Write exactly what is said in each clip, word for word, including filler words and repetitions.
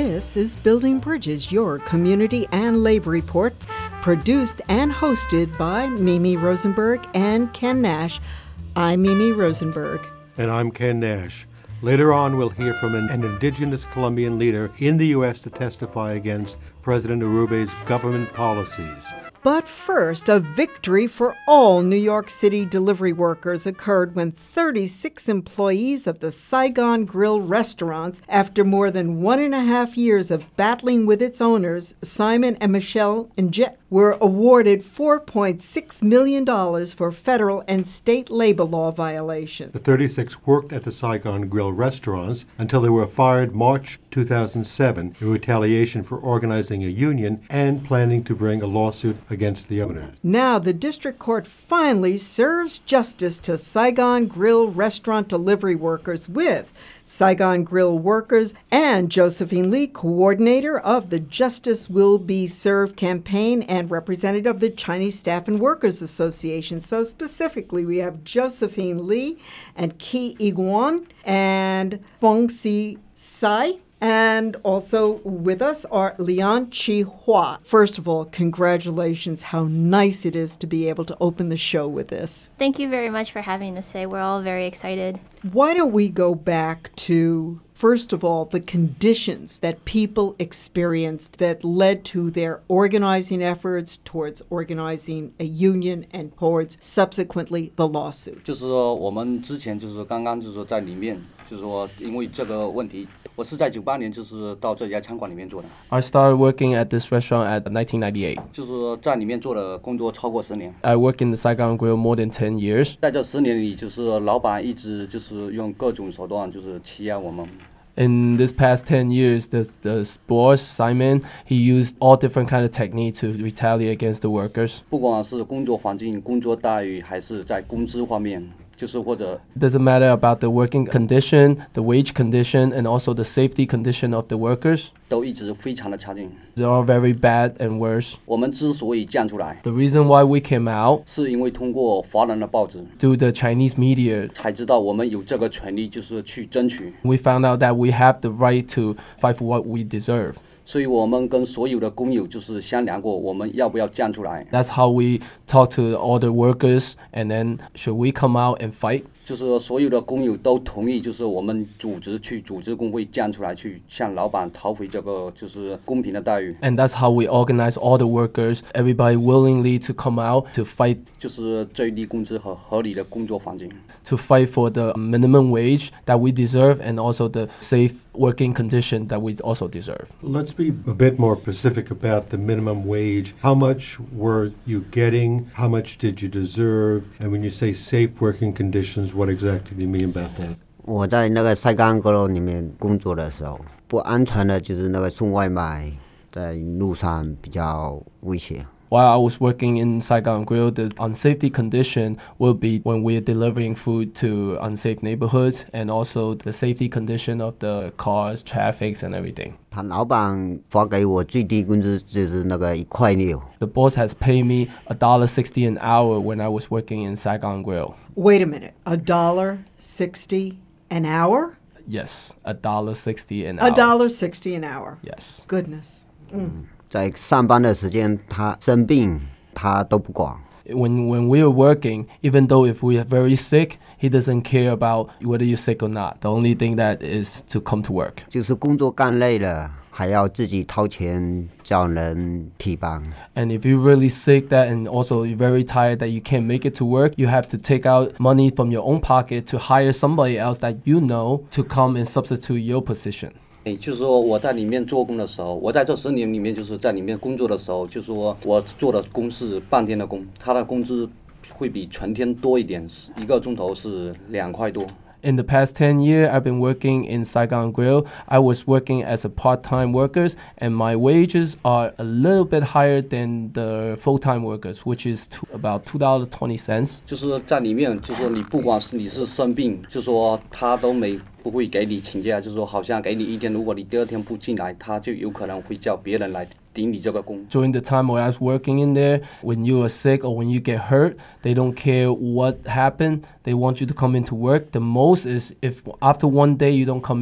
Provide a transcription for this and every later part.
This is Building Bridges, your community and labor report, produced and hosted by Mimi Rosenberg and Ken Nash. I'm Mimi Rosenberg. And I'm Ken Nash. Later on, we'll hear from an, an indigenous Colombian leader in the U S to testify against President Urube's government policies. But first, a victory for all New York City delivery workers occurred when thirty-six employees of the Saigon Grill restaurants, after more than one and a half years of battling with its owners, Simon and Michelle Injet, were awarded four point six million dollars for federal and state labor law violations. The thirty-six worked at the Saigon Grill restaurants until they were fired March two thousand seven in retaliation for organizing a union and planning to bring a lawsuit against the owners. Now the district court finally serves justice to Saigon Grill restaurant delivery workers, with Saigon Grill workers and Josephine Lee, coordinator of the Justice Will Be Served campaign and representative of the Chinese Staff and Workers Association. So specifically, we have Josephine Lee and Ki Iguan and Feng Si Sai. And also with us are Lian Chi Hua. First of all, congratulations. How nice it is to be able to open the show with this. Thank you very much for having us today. We're all very excited. Why don't we go back to, first of all, the conditions that people experienced that led to their organizing efforts towards organizing a union and towards subsequently the lawsuit. 就是说我们之前就是刚刚就是说在里面就是说因为这个问题我是在九八年就是到这家餐馆里面做的 I started working at this restaurant at nineteen ninety-eight. 就是说在里面做的工作超过十年 I worked in the Saigon Grill more than ten years. 在这十年里就是老板一直就是用各种手段就是欺压我们 In this past ten years, the, the boss, Simon, he used all different kind of techniques to retaliate against the workers. 不管是工作环境工作待遇还是在工资方面 就是或者 It doesn't matter about the working condition, the wage condition, and also the safety condition of the workers. 都一直非常的差劲 They're all very bad and worse. 我们之所以站出来 The reason why we came out 是因为通过华人的报纸 through the Chinese media, 才知道我们有这个权利就是去争取 we found out that we have the right to fight for what we deserve. 所以我们跟所有的工友就是商量过我们要不要站出来 That's how we talk to all the workers, and then should we come out and fight? 就是所有的工友都同意就是我们组织去组织工会站出来去向老板讨回这个就是公平的待遇 And that's how we organize all the workers, everybody willingly to come out to fight 就是最低工资和合理的工作环境 to fight for the minimum wage that we deserve, and also the safe working condition that we also deserve. Let's be a bit more specific about the minimum wage. How much were you getting? How much did you deserve? And when you say safe working conditions, what exactly do you mean about that? 我在那个Saigon Grill里面工作的时候，不安全的就是那个送外卖在路上比较危险。 While I was working in Saigon Grill, the unsafety condition will be when we're delivering food to unsafe neighborhoods, and also the safety condition of the cars, traffics, and everything. 他老板发给我最低工资就是那个一块六。 The boss has paid me a dollar sixty an hour when I was working in Saigon Grill. Wait a minute, a dollar sixty an hour? Yes, a dollar sixty an hour. A dollar sixty an hour. Yes. Goodness. Mm. 在上班的时间，他生病他都不管。 When when we are working, even though if we are very sick, he doesn't care about whether you're sick or not. The only thing that is to come to work. 就是工作干累了，还要自己掏钱叫人替帮。 And if you're really sick that and also you're very tired that you can't make it to work, you have to take out money from your own pocket to hire somebody else that you know to come and substitute your position. 就是说我在里面做工的时候我在这十年里面就是在里面工作的时候就是说我做的工是半天的工他的工资会比全天多一点一个钟头是两块多 In the past ten years, I've been working in Saigon Grill. I was working as a part-time workers, and my wages are a little bit higher than the full-time workers, which is two, about two dollars and twenty cents. 就是在里面，就是说你不管是你是生病，就是说他都没不会给你请假，就是说好像给你一天，如果你第二天不进来，他就有可能会叫别人来顶你这个工。 During the time when I was working in there, when you are sick or when you get hurt, they don't care what happened. They want you to come into work. The most is if after one day you don't come in,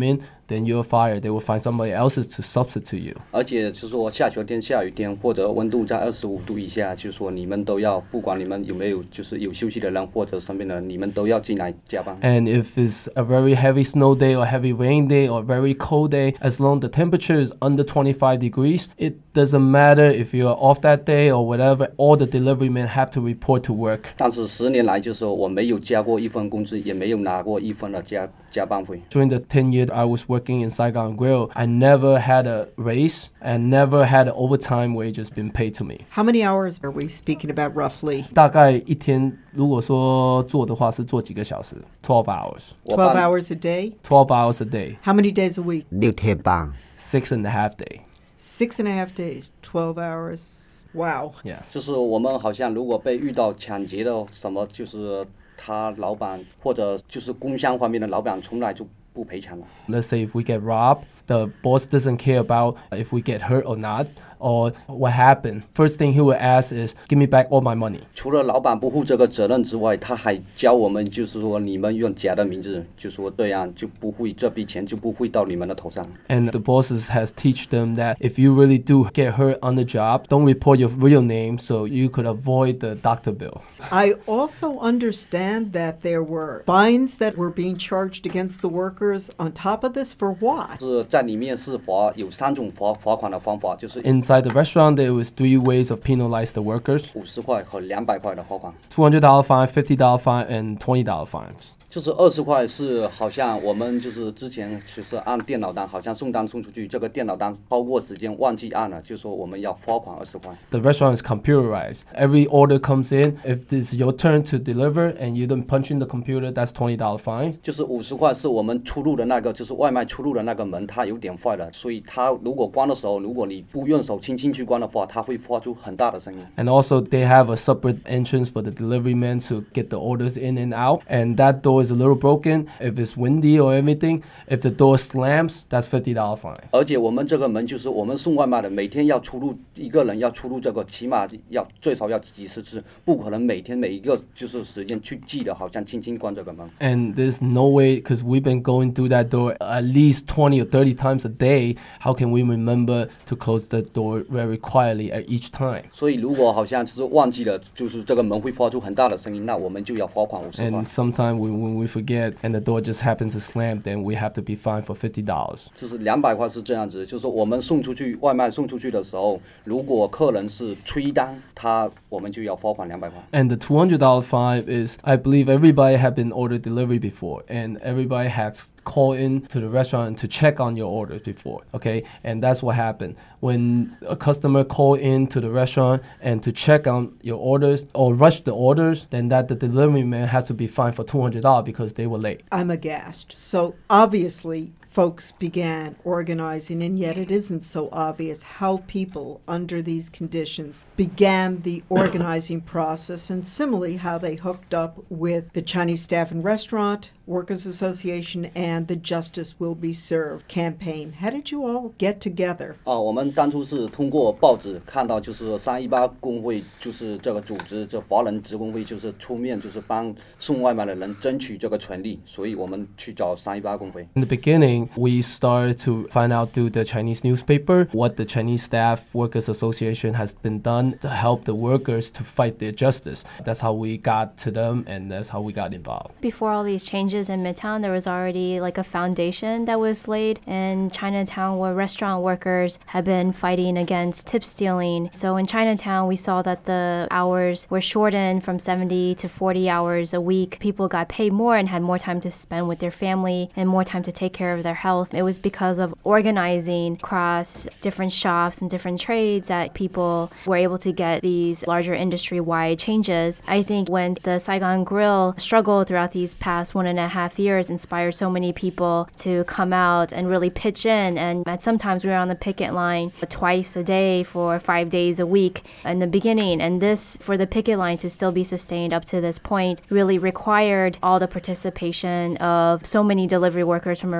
then you're fired. They will find somebody else to substitute you. 而且就是说下雪天、下雨天或者温度在二十五度以下，就是说你们都要，不管你们有没有就是有休息的人或者生病的人，你们都要进来加班。 And if it's a very heavy snow day or heavy rain day or very cold day, as long the temperature is under twenty-five degrees, it doesn't matter if you're off that day or whatever, all the delivery men have to report to work. 但是十年来，就是说我没有加过一分工资，也没有拿过一分的加加班费。 During the ten years I was working in Saigon Grill, I never had a raise and never had overtime wages been paid to me. How many hours are we speaking about roughly? 大概一天如果说做的话是做几个小时 twelve hours. 我 twelve 办 hours a day? twelve hours a day. How many days a week? 六天半。 Six and a half day. Six and a half days, twelve hours. Wow. Yes. 就是我们好像如果被遇到抢劫的什么，就是他老板或者就是工商方面的老板从来就不赔偿了。 Let's say if we get robbed, the boss doesn't care about if we get hurt or not, or what happened. First thing he will ask is, give me back all my money. 除了老板不负这个责任之外，他还教我们，就是说你们用假的名字，就说这样就不会这笔钱就不会到你们的头上。 And the bosses has teach them that if you really do get hurt on the job, don't report your real name so you could avoid the doctor bill. I also understand that there were fines that were being charged against the workers on top of this for what? 是在里面是罚有三种罚罚款的方法，就是 Inside the restaurant, there was three ways of penalize the workers. 五十块和两百块的罚款。 two hundred dollars fine, fifty dollars fine, and twenty dollars fines. 就是二十块是好像我们就是之前就是按电脑单，好像送单送出去，这个电脑单超过时间忘记按了，就说我们要罚款二十块。 The restaurant is computerized. Every order comes in. If it's your turn to deliver and you don't punch in the computer, that's twenty dollars fine. 就是五十块是我们出入的那个，就是外卖出入的那个门，它有点坏了，所以它如果关的时候，如果你不用手轻轻去关的话，它会发出很大的声音。 And also, they have a separate entrance for the delivery men to get the orders in and out. And that door is a little broken. If it's windy or anything, if the door slams, that's fifty dollars fine. 而且我们这个门就是我们送外卖的，每天要出入一个人要出入这个，起码要最少要几十次，不可能每天每一个就是时间去记得，好像轻轻关这个门。 And there's no way, because we've been going through that door at least twenty or thirty times a day. How can we remember to close the door very quietly at each time? 所以如果好像就是忘记了，就是这个门会发出很大的声音，那我们就要罚款五十块。 And sometimes when, when we forget and the door just happens to slam, then we have to be fined for fifty dollars. 就是两百块是这样子，就是说我们送出去外卖送出去的时候，如果客人是催单，他我们就要罚款两百块。 And the two hundred dollars fine is, I believe everybody have been ordered delivery before, and everybody has called in to the restaurant to check on your orders before, okay? And that's what happened. When a customer call in to the restaurant and to check on your orders or rush the orders, then that the delivery man had to be fined for two hundred dollars because they were late. I'm aghast. So obviously, folks began organizing, and yet it isn't so obvious how people under these conditions began the organizing process, and similarly how they hooked up with the Chinese Staff and Restaurant Workers Association and the Justice Will Be Served campaign. How did you all get together? 哦，我们当初是通过报纸看到，就是三一八工会，就是这个组织，这华人职工会就是出面，就是帮送外卖的人争取这个权利，所以我们去找三一八工会。 In the beginning, we started to find out through the Chinese newspaper what the Chinese Staff Workers Association has been done to help the workers to fight their justice. That's how we got to them, and that's how we got involved. Before all these changes in Midtown, there was already like a foundation that was laid in Chinatown where restaurant workers had been fighting against tip stealing. So in Chinatown, we saw that the hours were shortened from seventy to forty hours a week. People got paid more and had more time to spend with their family and more time to take care of their health. It was because of organizing across different shops and different trades that people were able to get these larger industry-wide changes. I think when the Saigon Grill struggled throughout these past one and a half years inspired so many people to come out and really pitch in, and at sometimes we were on the picket line twice a day for five days a week in the beginning, and this, for the picket line to still be sustained up to this point, really required all the participation of so many delivery workers from around the city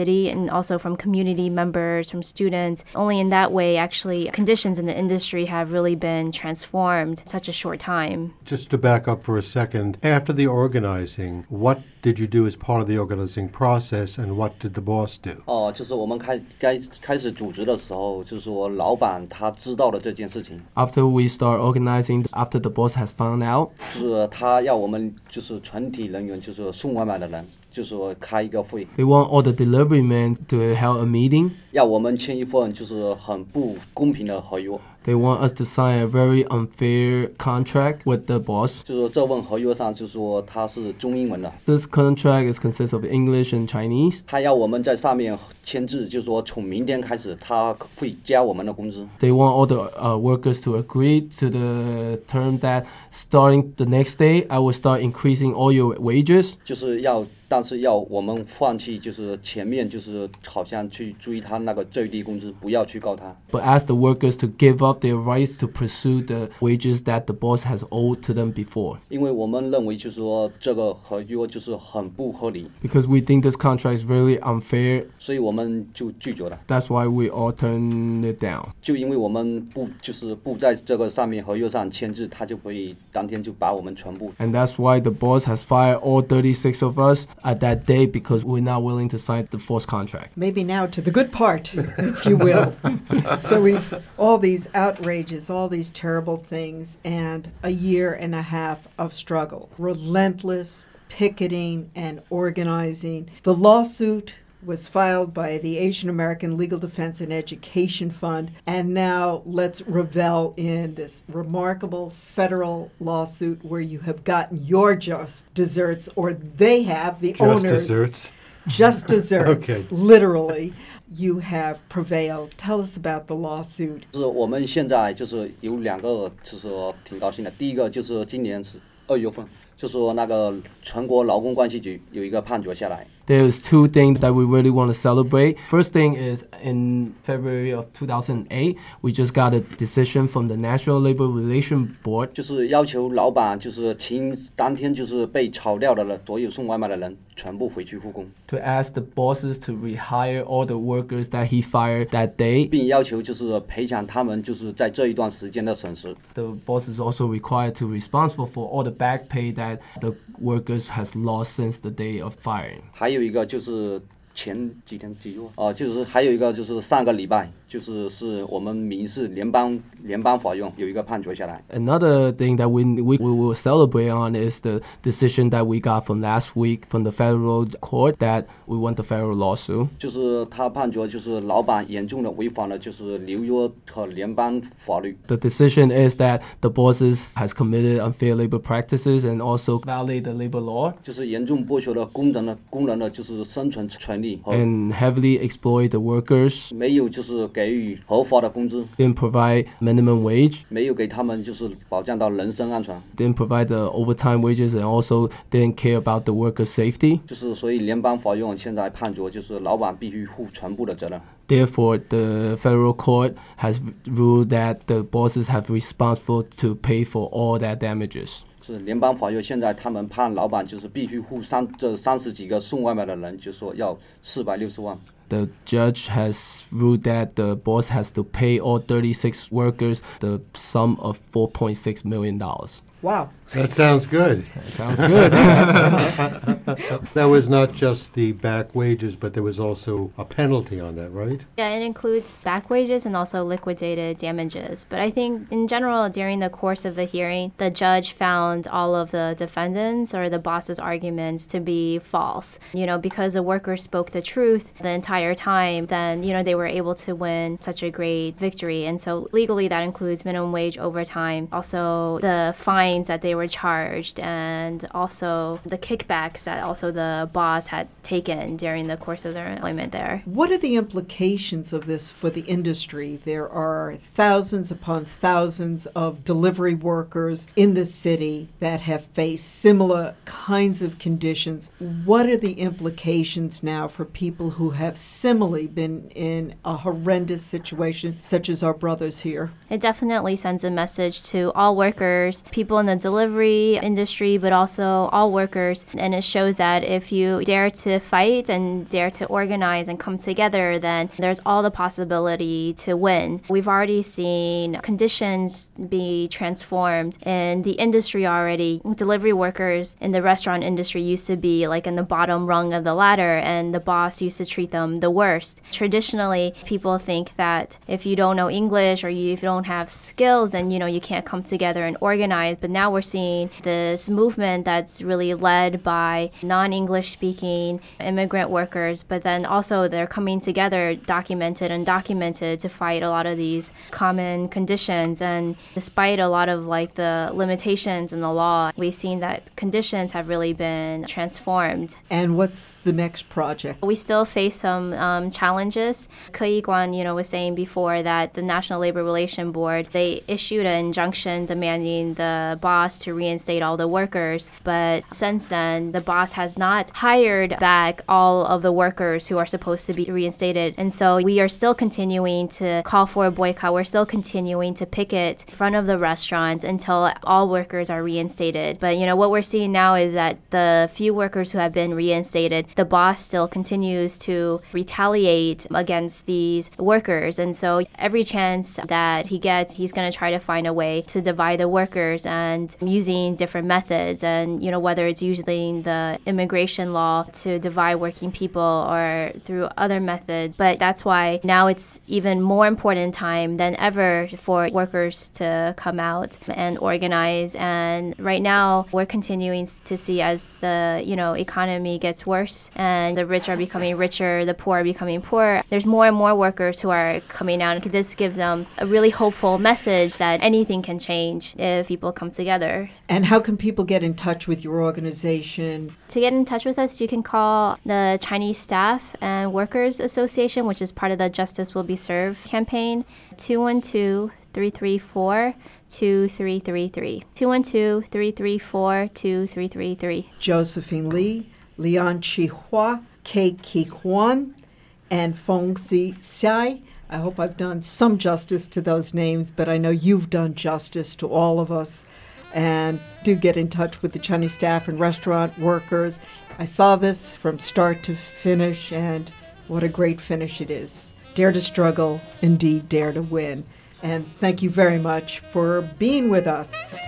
city and also from community members, from students. Only in that way, actually, conditions in the industry have really been transformed in such a short time. Just to back up for a second, after the organizing, what did you do as part of the organizing process, and what did the boss do? 哦，就是我们开该开始组织的时候，就是说老板他知道了这件事情， After we start organizing, after the boss has found out, 就是他要我们就是全体人员，就是送外卖的人，就是说开一个会， they want all the delivery men to hold a meeting. 要我们签一份就是很不公平的合约。 They want us to sign a very unfair contract with the boss. 就是说这份合约上就是说它是中英文的， This contract is consists of English and Chinese. 他要我们在上面签字，就是说从明天开始他会加我们的工资。 They want all the uh, workers to agree to the term that starting the next day, I will start increasing all your wages. 就是要，但是要我们放弃，就是前面就是好像去追他那个最低工资，不要去告他。 But ask the workers to give up their rights to pursue the wages that the boss has owed to them before. 因为我们认为就是说这个合约就是很不合理， Because we think this contract is really unfair, 所以我们就拒绝了。 that's why we all turned it down. 就因为我们不就是不在这个上面合约上签字，他就会当天就把我们全部。 And that's why the boss has fired all thirty-six of us at that day, because we're not willing to sign the forced contract. Maybe now to the good part, if you will. So we've all these outrages, all these terrible things, and a year and a half of struggle. Relentless picketing and organizing. The lawsuit was filed by the Asian American Legal Defense and Education Fund, and now let's revel in this remarkable federal lawsuit where you have gotten your just desserts, or they have, the Just owners. desserts. Just desserts, Okay. literally. You have prevailed. Tell us about the lawsuit. 就是我们现在就是有两个，就是说挺高兴的。第一个就是今年是二月份，就说那个全国劳工关系局有一个判决下来， There's two things that we really want to celebrate. First thing is in February of two thousand eight, we just got a decision from the National Labor Relations Board 就是要求老板就是请当天就是被炒掉的了所有送外卖的人全部回去复工， to ask the bosses to rehire all the workers that he fired that day. 并要求就是赔偿他们就是在这一段时间的损失。 The boss is also required to be responsible for all the back pay that the workers has lost since the day of firing. 还有一个就是前几天几月哦、呃，就是还有一个就是上个礼拜，就是是我们民事联邦联邦法院有一个判决下来。 Another thing that we, we we will celebrate on is the decision that we got from last week from the federal court that we won the federal lawsuit. 就是他判决就是老板严重的违反了就是纽约和联邦法律。 The decision is that the bosses has committed unfair labor practices and also violate the labor law 就是严重剥削了工人的工人的就是生存权利和 and heavily exploit the workers, 没有就是给予合法的工资， didn't provide minimum wage, 没有给他们就是保障到人身安全， didn't provide the overtime wages, and also didn't care about the workers' safety. 就是所以联邦法院现在判决就是老板必须负全部的责任。 Therefore, the federal court has ruled that the bosses have responsible to pay for all that damages. 是联邦法院现在他们判老板就是必须付三这三十几个送外卖的人，就说要四百六十万。 The judge has ruled that the boss has to pay all thirty-six workers the sum of four point six million dollars. Wow. That sounds good. Sounds good. That was not just the back wages, but there was also a penalty on that, right? Yeah, it includes back wages and also liquidated damages. But I think in general, during the course of the hearing, the judge found all of the defendants or the boss's arguments to be false. You know, because the workers spoke the truth the entire time, then, you know, they were able to win such a great victory. And so legally, that includes minimum wage, overtime, also the fines that they were charged, and also the kickbacks that also the boss had taken during the course of their employment there. What are the implications of this for the industry? There are thousands upon thousands of delivery workers in the city that have faced similar kinds of conditions. What are the implications now for people who have similarly been in a horrendous situation, such as our brothers here? It definitely sends a message to all workers, people in the delivery delivery industry, but also all workers. And it shows that if you dare to fight and dare to organize and come together, then there's all the possibility to win. We've already seen conditions be transformed in the industry already. Delivery workers in the restaurant industry used to be like in the bottom rung of the ladder, and the boss used to treat them the worst. Traditionally, people think that if you don't know English or you, if you don't have skills, then you know you can't come together and organize. But now we're seeing this movement that's really led by non-English speaking immigrant workers, but then also they're coming together, documented and undocumented, to fight a lot of these common conditions. And despite a lot of like the limitations in the law, we've seen that conditions have really been transformed. And what's the next project? We still face some um, challenges. Ke Yi-guan, you know, was saying before that the National Labor Relations Board, they issued an injunction demanding the boss to reinstate all the workers. But since then, the boss has not hired back all of the workers who are supposed to be reinstated. And so we are still continuing to call for a boycott. We're still continuing to picket in front of the restaurant until all workers are reinstated. But, you know, what we're seeing now is that the few workers who have been reinstated, the boss still continues to retaliate against these workers. And so every chance that he gets, he's going to try to find a way to divide the workers, and using different methods. And, you know, whether it's using the immigration law to divide working people or through other methods. But that's why now it's even more important time than ever for workers to come out and organize. And right now we're continuing to see, as the, you know, economy gets worse and the rich are becoming richer, the poor are becoming poor, there's more and more workers who are coming out. This gives them a really hopeful message that anything can change if people come together. And how can people get in touch with your organization? To get in touch with us, you can call the Chinese Staff and Workers Association, which is part of the Justice Will Be Served campaign, two one two, three three four, two three three three. two one two, three three four, two three three three. Josephine Lee, Lian Chi-hua, Ke Ki-huan, and Feng-Si Tsai. I hope I've done some justice to those names, but I know you've done justice to all of us. And do get in touch with the Chinese staff and restaurant workers. I saw this from start to finish, and what a great finish it is. Dare to struggle, indeed dare to win. And thank you very much for being with us.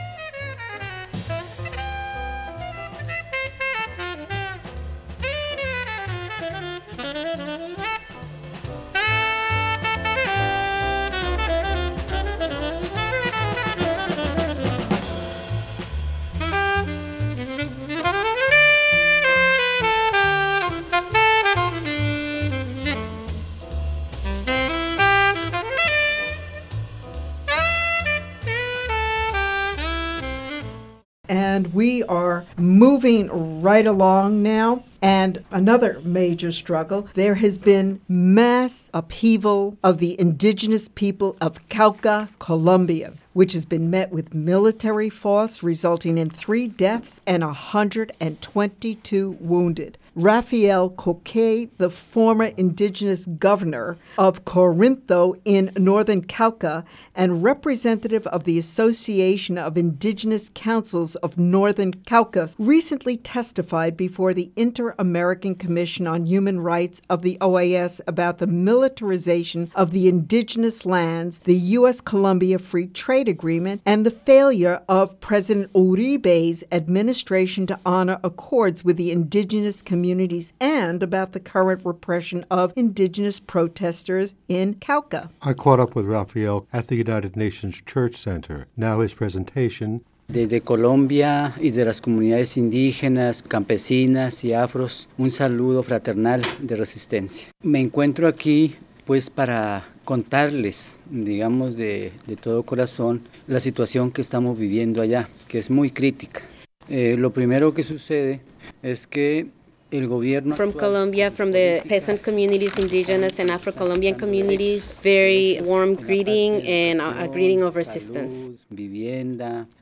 And we are moving right along now. And another major struggle, there has been mass upheaval of the indigenous people of Cauca, Colombia, which has been met with military force, resulting in three deaths and one hundred twenty-two wounded. Rafael Coque, the former indigenous governor of Corinto in northern Cauca and representative of the Association of Indigenous Councils of Northern Cauca, recently testified before the Inter-American Commission on Human Rights of the O A S about the militarization of the indigenous lands, the U S Colombia Free Trade Agreement, and the failure of President Uribe's administration to honor accords with the indigenous community. communities and about the current repression of indigenous protesters in Cauca. I caught up with Rafael at the United Nations Church Center. Now his presentation. Desde Colombia y de las comunidades indígenas, campesinas y afros, un saludo fraternal de resistencia. Me encuentro aquí pues para contarles, digamos de, de todo corazón, la situación que estamos viviendo allá, que es muy crítica. Eh, lo primero que sucede es que el gobierno from Colombia, from the peasant communities, indigenous and Afro-Colombian communities, very warm greeting and a greeting of resistance. Salud, vivienda,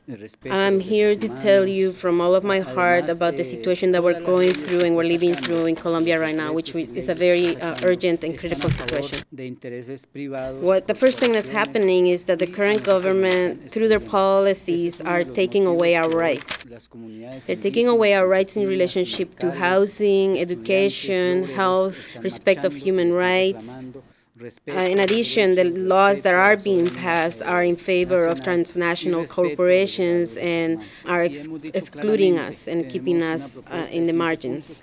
I'm here to tell you from all of my heart about the situation that we're going through and we're living through in Colombia right now, which is a very uh, urgent and critical situation. What the first thing that's happening is that the current government, through their policies, are taking away our rights. They're taking away our rights in relationship to housing, education, health, respect of human rights. Uh, in addition, the laws that are being passed are in favor of transnational corporations and are ex- excluding us and keeping us uh, in the margins.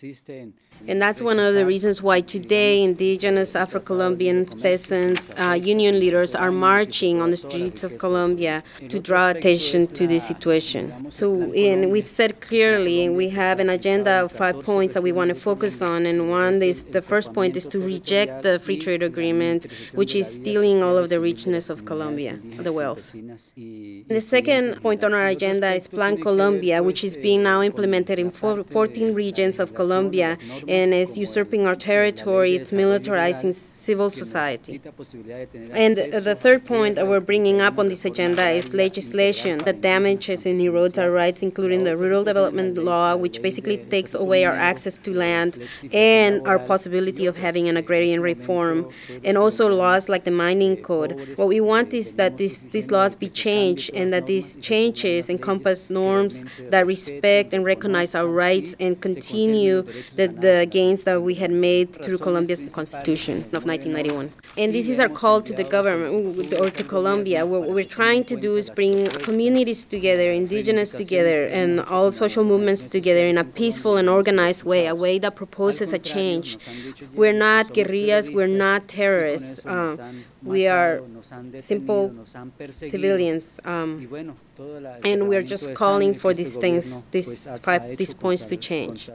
And that's one of the reasons why today indigenous Afro-Colombian peasants, uh, union leaders are marching on the streets of Colombia to draw attention to this situation. So and we've said clearly we have an agenda of five points that we want to focus on, and one is the first point is to reject the free trade agreement, which is stealing all of the richness of Colombia, the wealth. The second point on our agenda is Plan Colombia, which is being now implemented in fourteen regions of Colombia, and is usurping our territory, it's militarizing civil society. And the third point that we're bringing up on this agenda is legislation that damages and erodes our rights, including the Rural Development Law, which basically takes away our access to land and our possibility of having an agrarian reform, and also laws like the Mining Code. What we want is that these, these laws be changed, and that these changes encompass norms that respect and recognize our rights and continue the, the gains that we had made through Colombia's Constitution of nineteen ninety-one. And this is our call to the government, or to Colombia. What we're trying to do is bring communities together, indigenous together, and all social movements together in a peaceful and organized way, a way that proposes a change. We're not guerrillas, we're not terrorists. Uh, we are simple civilians. Um, and we're just calling for these things, these five, these points to change.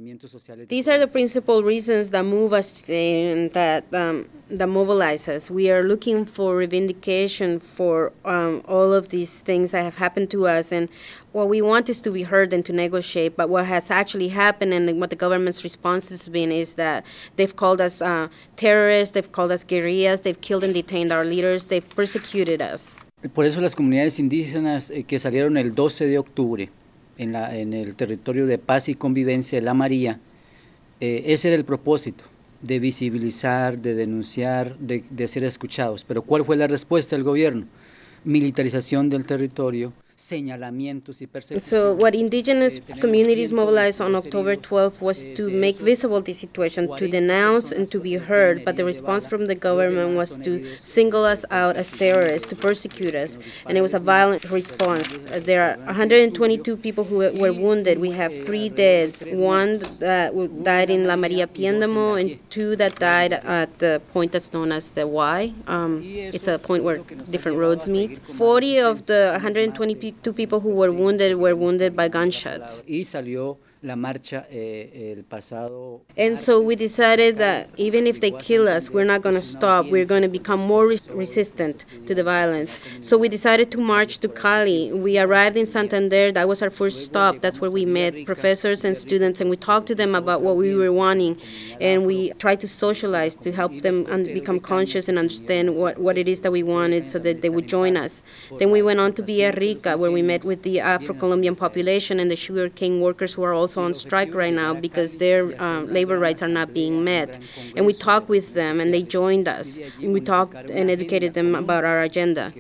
These are the principal reasons that move us today and that um, that mobilize us. We are looking for reivindication for um, all of these things that have happened to us, and what we want is to be heard and to negotiate. But what has actually happened and what the government's response has been is that they've called us uh, terrorists, they've called us guerrillas, they've killed and detained our leaders, they've persecuted us. Por eso las comunidades indígenas eh, que salieron el doce de octubre en, la, en el territorio de paz y convivencia de La María, eh, ese era el propósito, de visibilizar, de denunciar, de, de ser escuchados. Pero ¿cuál fue la respuesta del gobierno? Militarización del territorio, señalamientos y persecuciones. So what indigenous communities mobilized on October twelfth was to make visible the situation, to denounce and to be heard, but the response from the government was to single us out as terrorists, to persecute us, and it was a violent response. Uh, there are one hundred twenty-two people who were wounded. We have three deaths, one that died in La Maria Piendamo and two that died at the point that's known as the Y. Um, it's a point where different roads meet. forty of the one hundred twenty-two people who were wounded were wounded by gunshots. Y salió la marcha eh, el pasado. And so we decided that even if they kill us, we're not going to stop. We're going to become more res- resistant to the violence. So we decided to march to Cali. We arrived in Santander. That was our first stop. That's where we met professors and students, and we talked to them about what we were wanting. And we tried to socialize to help them un- become conscious and understand what, what it is that we wanted so that they would join us. Then we went on to Villarrica, where we met with the Afro-Colombian population and the sugarcane workers who are also on strike right now because their uh, labor rights are not being met. And we talked with them, and they joined us. And we talked and educated them about our agenda.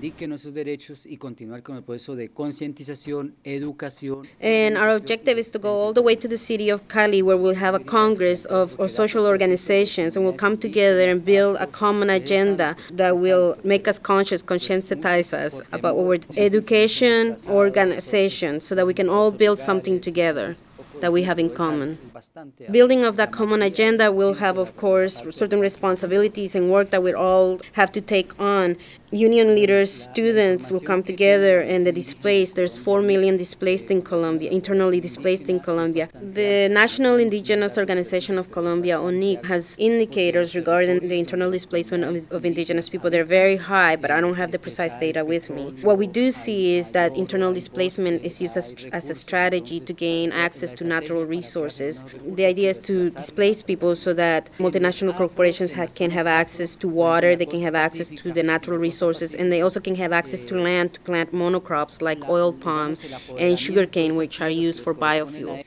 And our objective is to go all the way to the city of Cali, where we'll have a congress of, of social organizations, and we'll come together and build a common agenda that will make us conscious, conscientize us about what we're education, organization, so that we can all build something together that we have in common. Building of that common agenda will have, of course, certain responsibilities and work that we all have to take on. Union leaders, students will come together, and the displaced, there's four million displaced in Colombia, internally displaced in Colombia. The National Indigenous Organization of Colombia, O N I C, has indicators regarding the internal displacement of, of indigenous people. They're very high, but I don't have the precise data with me. What we do see is that internal displacement is used as, as a strategy to gain access to natural resources. The idea is to displace people so that multinational corporations ha- can have access to water, they can have access to the natural resources, and they also can have access to land to plant monocrops like oil palm and sugarcane, which are used for biofuel.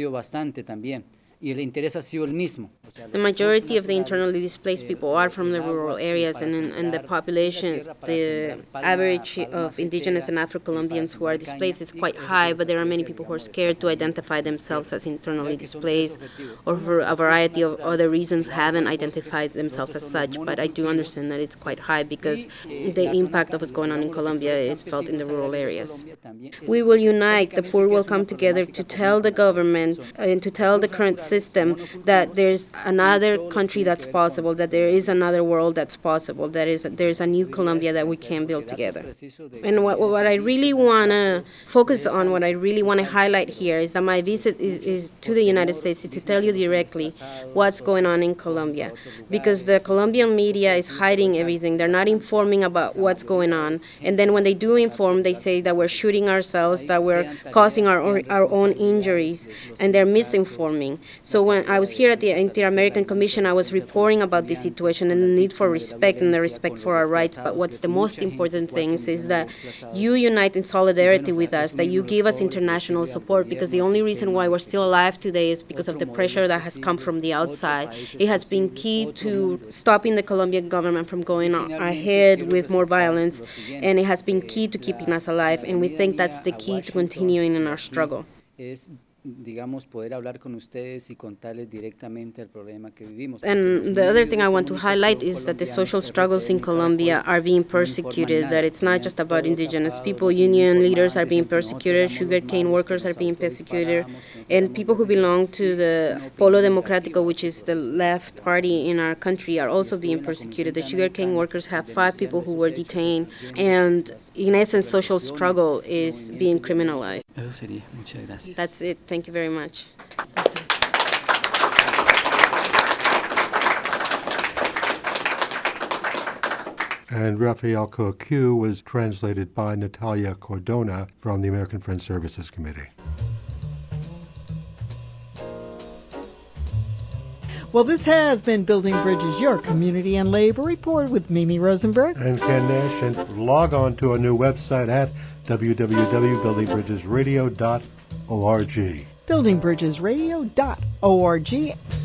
The majority of the internally displaced people are from the rural areas, and, in, and the population, the average of indigenous and Afro-Colombians who are displaced is quite high, but there are many people who are scared to identify themselves as internally displaced, or for a variety of other reasons haven't identified themselves as such. But I do understand that it's quite high because the impact of what's going on in Colombia is felt in the rural areas. We will unite, the poor will come together to tell the government and to tell the current system that there's another country that's possible, that there is another world that's possible, that is there's a new Colombia that we can build together. And what, what I really want to focus on, what I really want to highlight here is that my visit is, is to the United States is to tell you directly what's going on in Colombia, because the Colombian media is hiding everything. They're not informing about what's going on, and then when they do inform, they say that we're shooting ourselves, that we're causing our own, our own injuries, and they're misinforming. So when I was here at the Inter-American Commission, I was reporting about this situation and the need for respect and the respect for our rights. But what's the most important thing is, is that you unite in solidarity with us, that you give us international support, because the only reason why we're still alive today is because of the pressure that has come from the outside. It has been key to stopping the Colombian government from going ahead with more violence, and it has been key to keeping us alive, and we think that's the key to continuing in our struggle. digamos, poder hablar con ustedes y contarles directamente el problema que vivimos. And the other thing I want to highlight is that the social struggles in Colombia are being persecuted, that it's not just about indigenous people. Union leaders are being persecuted, sugarcane workers are being persecuted, and people who belong to the Polo Democrático, which is the left party in our country, are also being persecuted. The sugarcane workers have five people who were detained, and in essence, social struggle is being criminalized. Eso sería. Muchas gracias. That's it. Thank you very much. And Rafael Cocu was translated by Natalia Cordona from the American Friends Services Committee. Well, this has been Building Bridges, your community and labor report with Mimi Rosenberg and Ken Nash. And log on to our new website at w w w dot building bridges radio dot org. building bridges radio dot org.